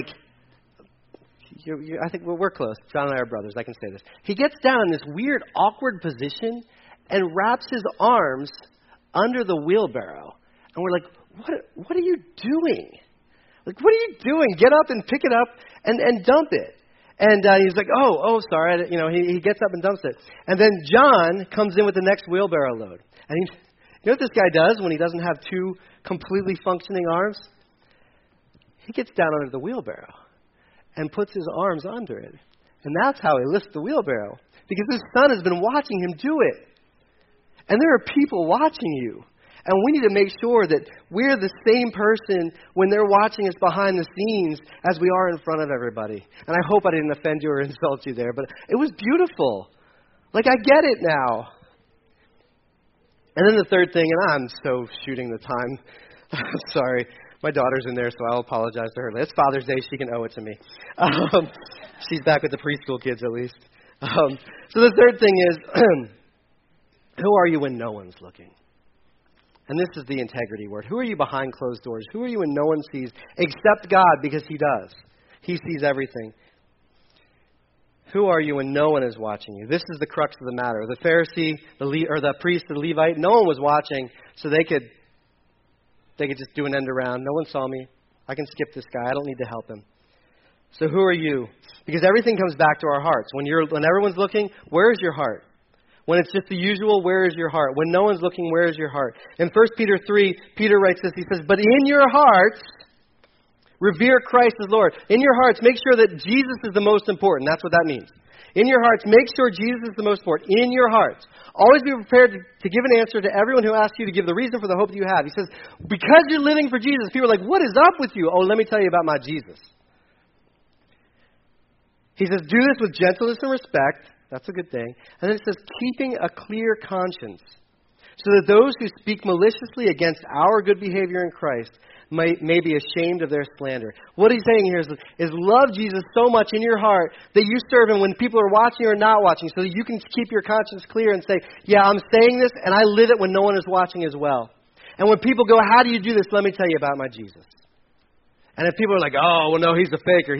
I think we're close. John and I are brothers. I can say this. He gets down in this weird, awkward position and wraps his arms under the wheelbarrow. And we're like, what are you doing? Like, what are you doing? Get up and pick it up and dump it. And he's like, oh, sorry. He gets up and dumps it. And then John comes in with the next wheelbarrow load. And you know what this guy does when he doesn't have two completely functioning arms? He gets down under the wheelbarrow and puts his arms under it. And that's how he lifts the wheelbarrow. Because his son has been watching him do it. And there are people watching you. And we need to make sure that we're the same person when they're watching us behind the scenes as we are in front of everybody. And I hope I didn't offend you or insult you there, but it was beautiful. I get it now. And then the third thing, and I'm so shooting the time. I'm sorry. My daughter's in there, so I'll apologize to her. It's Father's Day. She can owe it to me. She's back with the preschool kids, at least. So the third thing is, who are you when no one's looking? And this is the integrity word. Who are you behind closed doors? Who are you when no one sees except God, because He does. He sees everything. Who are you when no one is watching you? This is the crux of the matter. The Pharisee, the priest, the Levite, no one was watching, so they could just do an end around. No one saw me. I can skip this guy. I don't need to help him. So who are you? Because everything comes back to our hearts. When everyone's looking, where is your heart? When it's just the usual, where is your heart? When no one's looking, where is your heart? In 1 Peter 3, Peter writes this. He says, "But in your hearts, revere Christ as Lord." In your hearts, make sure that Jesus is the most important. That's what that means. In your hearts, make sure Jesus is the most important. In your hearts. Always be prepared to give an answer to everyone who asks you to give the reason for the hope that you have. He says, because you're living for Jesus, people are like, what is up with you? Oh, let me tell you about my Jesus. He says, do this with gentleness and respect. That's a good thing. And then it says, keeping a clear conscience, so that those who speak maliciously against our good behavior in Christ may be ashamed of their slander. What he's saying here is love Jesus so much in your heart that you serve Him when people are watching or not watching, so that you can keep your conscience clear and say, yeah, I'm saying this and I live it when no one is watching as well. And when people go, how do you do this? Let me tell you about my Jesus. And if people are like, oh, well, no, he's a faker.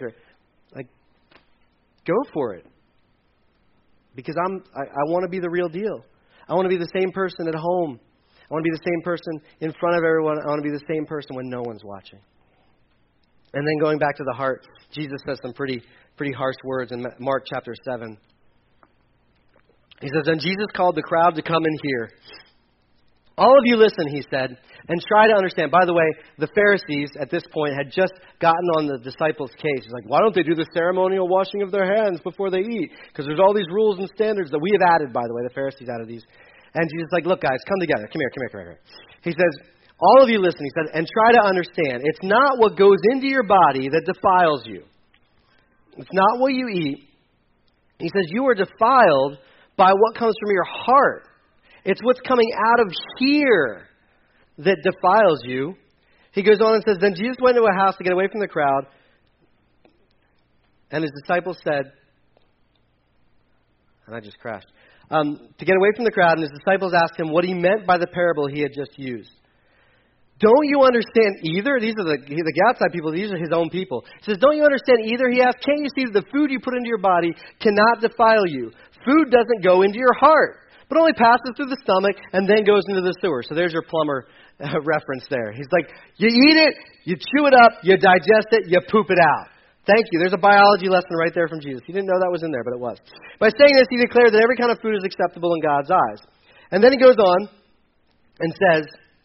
Go for it. Because I want to be the real deal. I want to be the same person at home. I want to be the same person in front of everyone. I want to be the same person when no one's watching. And then going back to the heart, Jesus says some pretty harsh words in Mark chapter 7. He says, and Jesus called the crowd to come and hear. All of you listen, he said, and try to understand. By the way, the Pharisees at this point had just gotten on the disciples' case. It's like, why don't they do the ceremonial washing of their hands before they eat? Because there's all these rules and standards that we have added, by the way. The Pharisees added these. And Jesus is like, look, guys, come together. Come here. He says, all of you listen, he said, and try to understand. It's not what goes into your body that defiles you. It's not what you eat. He says, you are defiled by what comes from your heart. It's what's coming out of here that defiles you. He goes on and says, then Jesus went into a house to get away from the crowd. And his disciples said, and I just crashed, to get away from the crowd, and his disciples asked him what he meant by the parable he had just used. Don't you understand either? These are the outside people. These are his own people. He says, don't you understand either? He asked, can't you see that the food you put into your body cannot defile you? Food doesn't go into your heart, but only passes through the stomach and then goes into the sewer. So there's your plumber reference there. He's like, you eat it, you chew it up, you digest it, you poop it out. Thank you. There's a biology lesson right there from Jesus. He didn't know that was in there, but it was. By saying this, he declared that every kind of food is acceptable in God's eyes. And then he goes on and says,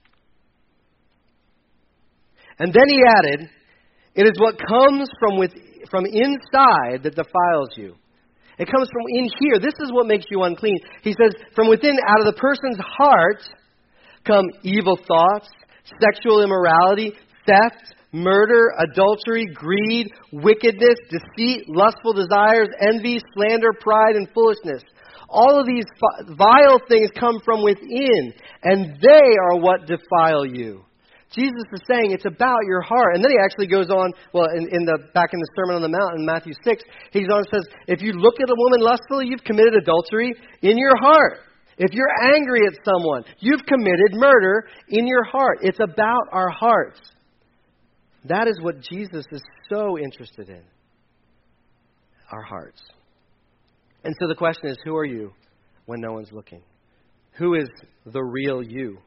and then he added, it is what comes from inside that defiles you. It comes from in here. This is what makes you unclean. He says, from within, out of the person's heart, come evil thoughts, sexual immorality, theft, murder, adultery, greed, wickedness, deceit, lustful desires, envy, slander, pride, and foolishness. All of these vile things come from within, and they are what defile you. Jesus is saying it's about your heart. And then he actually goes on, well, back in the Sermon on the Mount in Matthew 6, he goes on and says, if you look at a woman lustfully, you've committed adultery in your heart. If you're angry at someone, you've committed murder in your heart. It's about our hearts. That is what Jesus is so interested in. Our hearts. And so the question is, who are you when no one's looking? Who is the real you?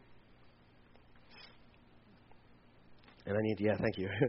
And thank you.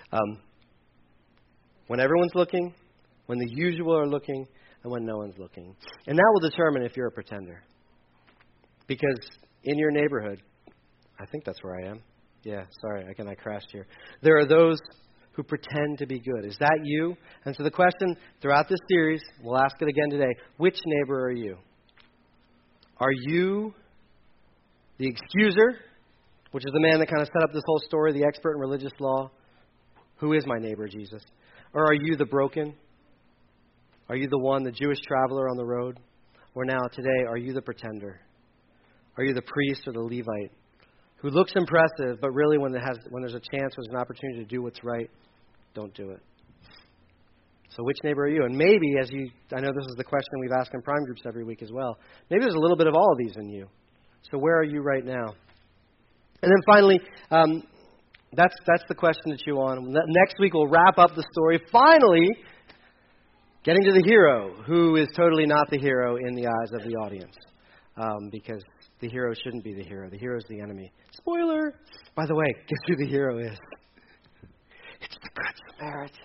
When everyone's looking, when the usual are looking, and when no one's looking. And that will determine if you're a pretender. Because in your neighborhood, I think that's where I am. Yeah, sorry, I crashed here. There are those who pretend to be good. Is that you? And so the question throughout this series, we'll ask it again today, which neighbor are you? Are you the excuser, which is the man that kind of set up this whole story, the expert in religious law? Who is my neighbor, Jesus? Or are you the broken? Are you the one, the Jewish traveler on the road? Or now, today, are you the pretender? Are you the priest or the Levite who looks impressive, but really when there's a chance, when there's an opportunity to do what's right, don't do it? So which neighbor are you? And maybe, I know this is the question we've asked in prime groups every week as well, maybe there's a little bit of all of these in you. So where are you right now? And then finally, that's the question to chew on. Next week we'll wrap up the story, finally getting to the hero, who is totally not the hero in the eyes of the audience. Because the hero shouldn't be the hero. The hero is the enemy. Spoiler! By the way, guess who the hero is? It's the Good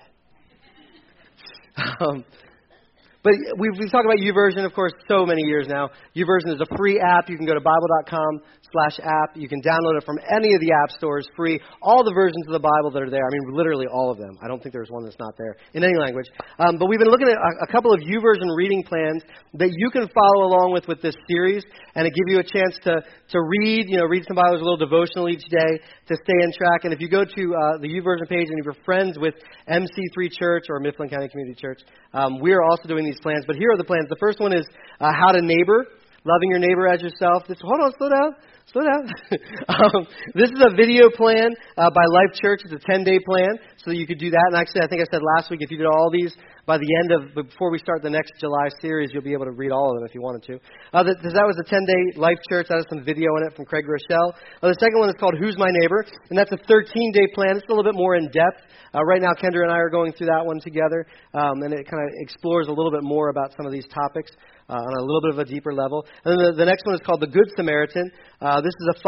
Samaritan. But we've talked about YouVersion, of course, so many years now. YouVersion is a free app. You can go to Bible.com/app. You can download it from any of the app stores, free. All the versions of the Bible that are there. I mean, literally all of them. I don't think there's one that's not there in any language. But we've been looking at a couple of YouVersion reading plans that you can follow along with this series, and it give you a chance to read some Bibles, a little devotional each day to stay in track. And if you go to the YouVersion page and if you're friends with MC3 Church or Mifflin County Community Church, we are also doing these plans. But here are the plans. The first one is how to neighbor, loving your neighbor as yourself. Hold on, slow down. This is a video plan by Life Church. It's a 10-day plan, so you could do that. And actually, I think I said last week, if you did all these by the end before we start the next July series, you'll be able to read all of them if you wanted to. That was a 10-day Life Church. That has some video in it from Craig Rochelle. The second one is called Who's My Neighbor? And that's a 13-day plan. It's a little bit more in depth. Right now, Kendra and I are going through that one together, and it kind of explores a little bit more about some of these topics on a little bit of a deeper level. And then the next one is called The Good Samaritan. This is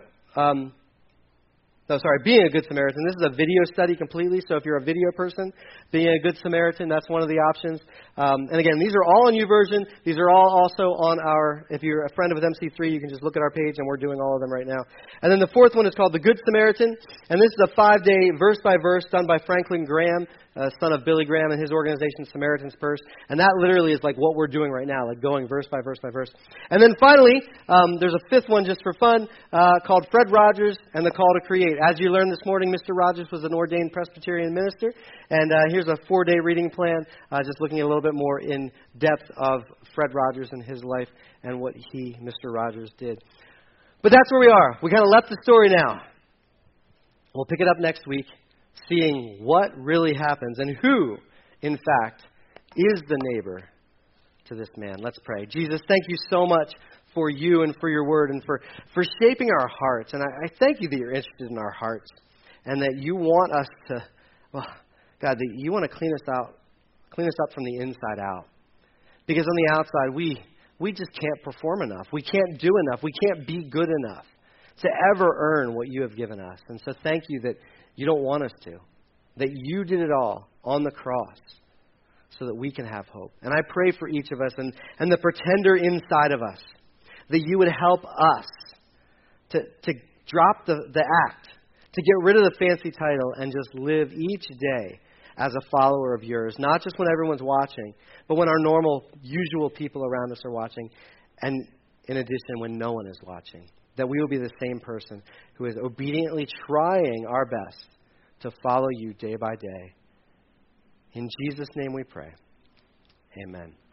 being a Good Samaritan. This is a video study completely, so if you're a video person, being a Good Samaritan, that's one of the options. And again, these are all on YouVersion. These are all also on if you're a friend of MC3, you can just look at our page, and we're doing all of them right now. And then the fourth one is called The Good Samaritan, and this is a 5-day, verse-by-verse, done by Franklin Graham, son of Billy Graham and his organization, Samaritan's Purse. And that literally is like what we're doing right now, like going verse by verse by verse. And then finally, there's a fifth one just for fun called Fred Rogers and the Call to Create. As you learned this morning, Mr. Rogers was an ordained Presbyterian minister. And here's a 4-day reading plan, just looking at a little bit more in depth of Fred Rogers and his life and what Mr. Rogers, did. But that's where we are. We kind of left the story now. We'll pick it up next week, seeing what really happens and who, in fact, is the neighbor to this man. Let's pray. Jesus, thank you so much for you and for your word and for shaping our hearts. And I thank you that you're interested in our hearts and that you want us to, God, that you want to clean us up from the inside out. Because on the outside, we just can't perform enough. We can't do enough. We can't be good enough to ever earn what you have given us. And so thank you that you don't want us to. that you did it all on the cross so that we can have hope. And I pray for each of us and the pretender inside of us, that you would help us to drop the act, to get rid of the fancy title and just live each day as a follower of yours, not just when everyone's watching, but when our normal, usual people around us are watching, and in addition, when no one is watching. That we will be the same person who is obediently trying our best to follow you day by day. In Jesus' name we pray. Amen.